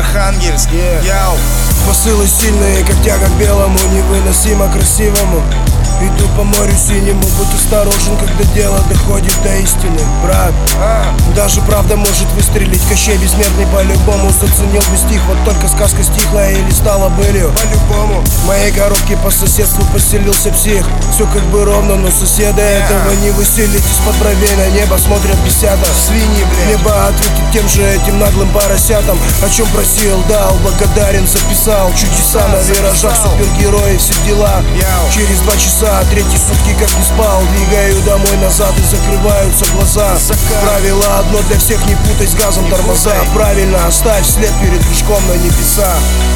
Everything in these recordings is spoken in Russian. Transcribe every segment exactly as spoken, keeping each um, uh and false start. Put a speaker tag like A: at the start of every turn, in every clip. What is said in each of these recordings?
A: Архангельск, yeah. Яу.
B: Посылы сильные, как тяга к белому, невыносимо красивому. Иду по морю синему, будь осторожен, когда дело доходит до истины, брат. а. Даже правда может выстрелить, Кощей бессмертный по-любому заценил бы стих. Вот только сказка стихла или стала былью.
A: По-любому.
B: В моей коробке по соседству поселился псих. Все как бы ровно, но соседа yeah. этого не выселить. Из-под бровей на небо смотрят бесята.
A: Свиньи, блядь.
B: Небо ответит тем же этим наглым поросятам. О чем просил, дал, благодарен, записал. Чудеса на виражах, супергерои, все дела.
A: Яу.
B: Через два часа, третьи сутки как не спал. Двигаю домой назад и закрываются глаза.
A: Закат.
B: Правило одно для всех, не путай с газом
A: не
B: тормоза.
A: путай.
B: Правильно, оставь след перед прыжком на небеса.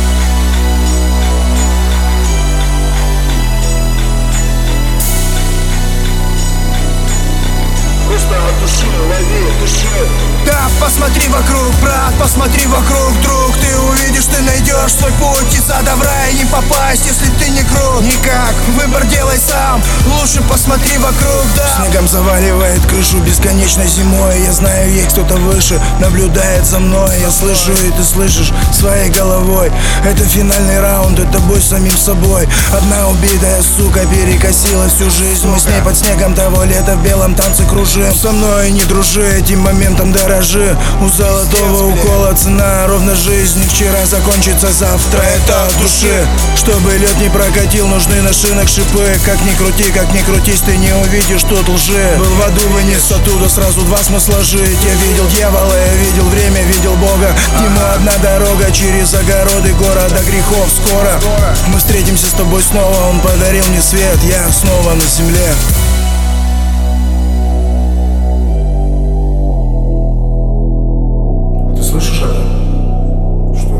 A: Просто от души лови, души.
B: Да, посмотри вокруг, брат, посмотри вокруг, друг. Ты увидишь, ты найдешь свой путь. Из ада в рай не попасть, если ты не крут. Никак, выбор делай сам. Лучше посмотри вокруг, да. Снегом заваливает крышу бесконечной зимой. Я знаю, есть кто-то выше, наблюдает за мной. Я слышу, и ты слышишь своей головой. Это финальный раунд, это бой с самим собой. Одна убитая сука перекосила всю жизнь. Мы с ней под снегом того лета в белом танце кружим. Со мной не дружи, этим моментом дорожи. У золотого укола цена ровно жизни. Вчера закончится завтра, это от души. Чтобы лед не прокатил, нужны на шинах шипы. Как ни крути, как ни крутись, ты не увидишь тут лжи. Был в аду, вынес оттуда сразу два смысла жить. Я видел дьявола, я видел время, видел Бога. К нему одна дорога через огороды города грехов. Скоро мы встретимся с тобой снова. Он подарил мне свет, я снова на земле.
C: Слышишь это? Что?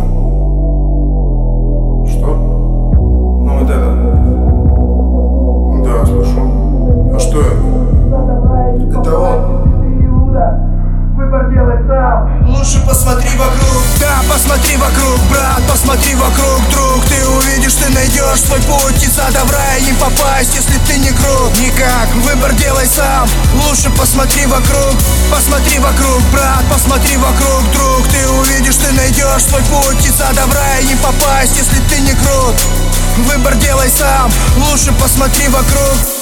C: Что? Ну вот это. Да, слышу. А что это? Это он.
B: Выбор делай сам. Лучше посмотри вокруг. Да, посмотри вокруг, брат, посмотри вокруг, друг. Ты увидишь, ты найдешь свой путь. Из ада в рай не попасть, если ты не крут. Никак, выбор делай сам. Лучше посмотри вокруг. Посмотри вокруг, брат, посмотри вокруг, друг. Ты увидишь, ты найдешь свой путь. Из ада в рай не попасть, если ты не крут. Выбор делай сам. Лучше посмотри вокруг.